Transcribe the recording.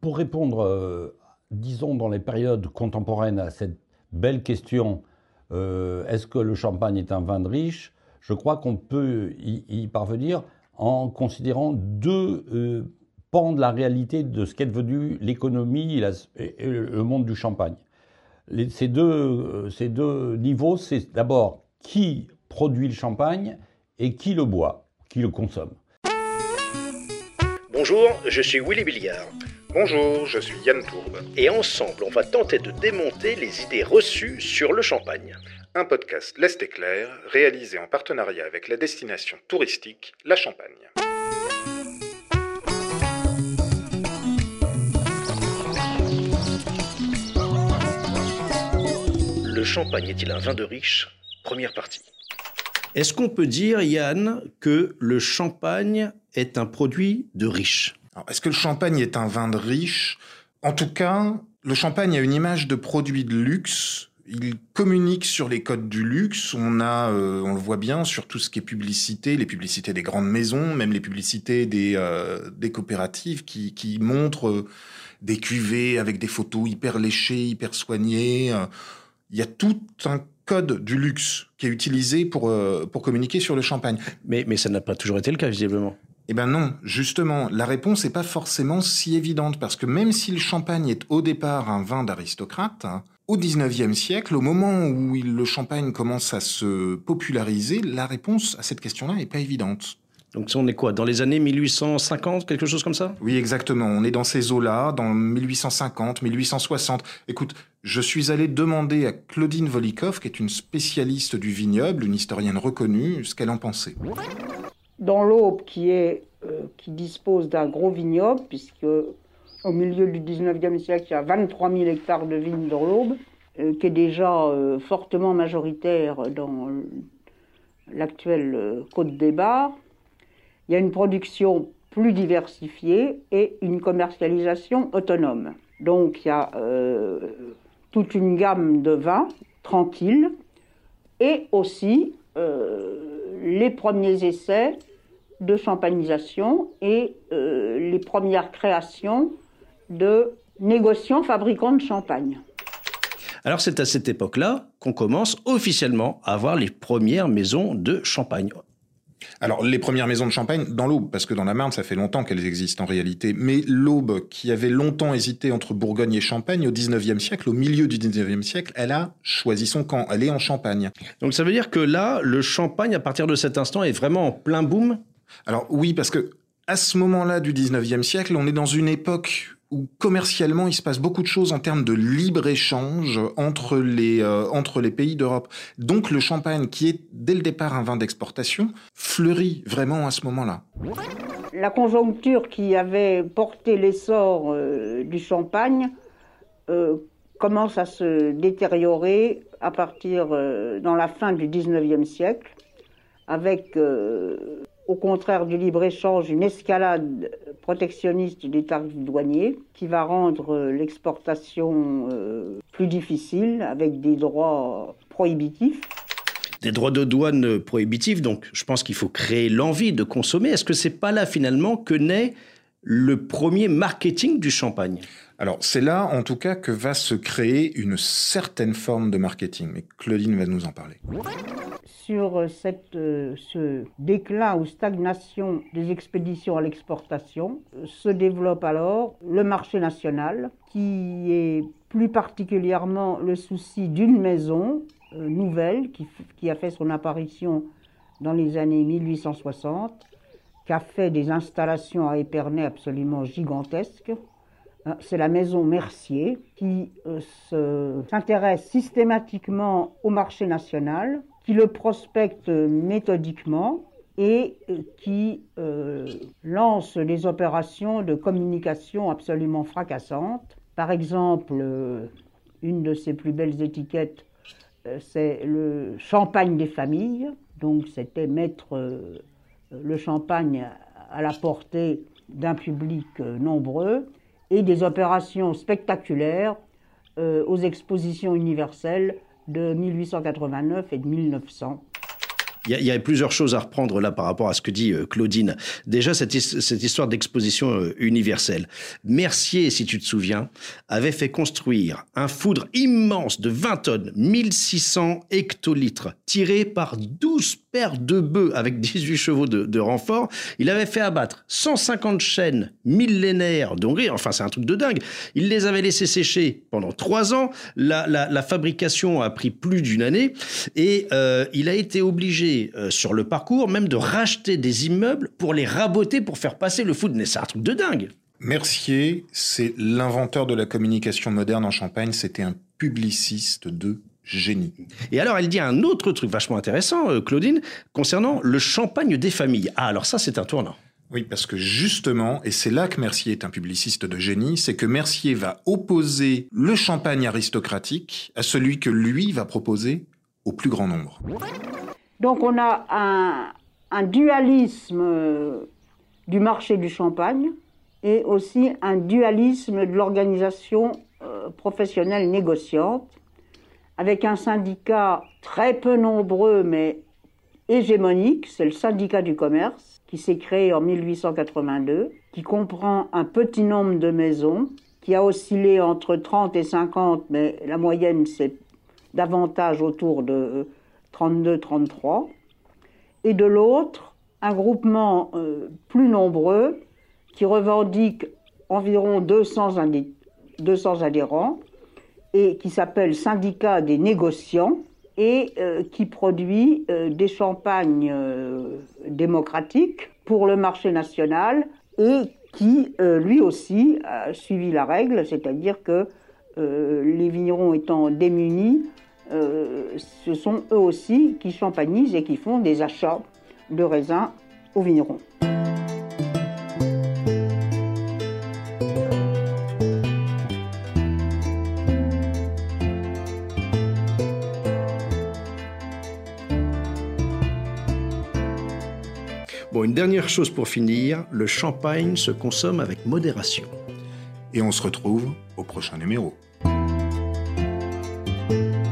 pour répondre, disons, dans les périodes contemporaines à cette belle question, est-ce que le champagne est un vin de riche? Je crois qu'on peut y parvenir en considérant deux pans de la réalité de ce qu'est devenu l'économie et le monde du champagne. Ces deux niveaux, c'est d'abord qui produit le champagne et qui le boit, qui le consomme. Bonjour, je suis Willy Billiard. Bonjour, je suis Yann Tourbe. Et ensemble, on va tenter de démonter les idées reçues sur le champagne. Un podcast L'Est est clair, réalisé en partenariat avec la destination touristique La Champagne. Le champagne est-il un vin de riche? Première partie. Est-ce qu'on peut dire, Yann, que le champagne est un produit de riche? Alors, est-ce que le champagne est un vin de riche? En tout cas, le champagne a une image de produit de luxe. Il communique sur les codes du luxe. On le voit bien sur tout ce qui est publicité, les publicités des grandes maisons, même les publicités des coopératives qui montrent des cuvées avec des photos hyper léchées, hyper soignées. Il y a tout un code du luxe qui est utilisé pour communiquer sur le champagne. Mais ça n'a pas toujours été le cas, visiblement. Eh ben non, justement, la réponse n'est pas forcément si évidente, parce que même si le champagne est au départ un vin d'aristocrate, au XIXe siècle, au moment où le champagne commence à se populariser, la réponse à cette question-là n'est pas évidente. Donc on est quoi, dans les années 1850, quelque chose comme ça? Oui, exactement. On est dans ces eaux-là, dans 1850, 1860. Écoute, je suis allé demander à Claudine Volikoff, qui est une spécialiste du vignoble, une historienne reconnue, ce qu'elle en pensait. Dans l'Aube, qui dispose d'un gros vignoble, puisque au milieu du 19e siècle, il y a 23 000 hectares de vignes dans l'Aube, qui est déjà fortement majoritaire dans l'actuelle Côte des Bars. Il y a une production plus diversifiée et une commercialisation autonome. Donc il y a toute une gamme de vins tranquilles et aussi les premiers essais de champagnisation et les premières créations de négociants fabricants de champagne. Alors c'est à cette époque-là qu'on commence officiellement à avoir les premières maisons de champagne. Alors, les premières maisons de champagne dans l'Aube, parce que dans la Marne, ça fait longtemps qu'elles existent en réalité. Mais l'Aube, qui avait longtemps hésité entre Bourgogne et Champagne, au 19e siècle, au milieu du 19e siècle, elle a choisi son camp. Elle est en Champagne. Donc ça veut dire que là, le champagne, à partir de cet instant, est vraiment en plein boom? Alors oui, parce que à ce moment-là du 19e siècle, on est dans une époque où commercialement, il se passe beaucoup de choses en termes de libre-échange entre les pays d'Europe. Donc le champagne, qui est dès le départ un vin d'exportation, fleurit vraiment à ce moment-là. La conjoncture qui avait porté l'essor du champagne commence à se détériorer à partir dans la fin du 19e siècle, avec au contraire du libre-échange, une escalade protectionniste des tarifs douaniers qui va rendre l'exportation plus difficile avec des droits prohibitifs. Des droits de douane prohibitifs, donc je pense qu'il faut créer l'envie de consommer. Est-ce que c'est pas là finalement que naît le premier marketing du champagne? Alors, c'est là, en tout cas, que va se créer une certaine forme de marketing. Mais Claudine va nous en parler. Sur ce déclin ou stagnation des expéditions à l'exportation, se développe alors le marché national, qui est plus particulièrement le souci d'une maison nouvelle qui a fait son apparition dans les années 1860, qui a fait des installations à Épernay absolument gigantesques. C'est la maison Mercier qui s'intéresse systématiquement au marché national, qui le prospecte méthodiquement et qui lance des opérations de communication absolument fracassantes. Par exemple, une de ses plus belles étiquettes, c'est le champagne des familles. Donc c'était mettre le champagne à la portée d'un public nombreux, et des opérations spectaculaires aux expositions universelles de 1889 et de 1900. Il y a plusieurs choses à reprendre là par rapport à ce que dit Claudine. Déjà, cette histoire d'exposition universelle. Mercier, si tu te souviens, avait fait construire un foudre immense de 20 tonnes, 1600 hectolitres, tiré par 12 paires de bœufs avec 18 chevaux de renfort. Il avait fait abattre 150 chênes millénaires d'Hongrie. Enfin, c'est un truc de dingue. Il les avait laissés sécher pendant 3 ans. La fabrication a pris plus d'une année et il a été obligé sur le parcours même de racheter des immeubles pour les raboter pour faire passer le foudre. Mais c'est un truc de dingue. Mercier, c'est l'inventeur de la communication moderne en Champagne. C'était un publiciste de génie. Et alors, elle dit un autre truc vachement intéressant, Claudine, concernant le champagne des familles. Ah, alors ça, c'est un tournant. Oui, parce que justement, et c'est là que Mercier est un publiciste de génie, c'est que Mercier va opposer le champagne aristocratique à celui que lui va proposer au plus grand nombre. Donc on a un dualisme du marché du champagne et aussi un dualisme de l'organisation professionnelle négociante, avec un syndicat très peu nombreux mais hégémonique, c'est le syndicat du commerce, qui s'est créé en 1882, qui comprend un petit nombre de maisons, qui a oscillé entre 30 et 50, mais la moyenne c'est davantage autour de 32-33, et de l'autre, un groupement plus nombreux qui revendique environ 200 adhérents et qui s'appelle Syndicat des négociants et qui produit des champagnes démocratiques pour le marché national et qui, lui aussi, a suivi la règle, c'est-à-dire que les vignerons étant démunis, ce sont eux aussi qui champagnisent et qui font des achats de raisins aux vignerons. Bon, une dernière chose pour finir, le champagne se consomme avec modération. Et on se retrouve au prochain numéro.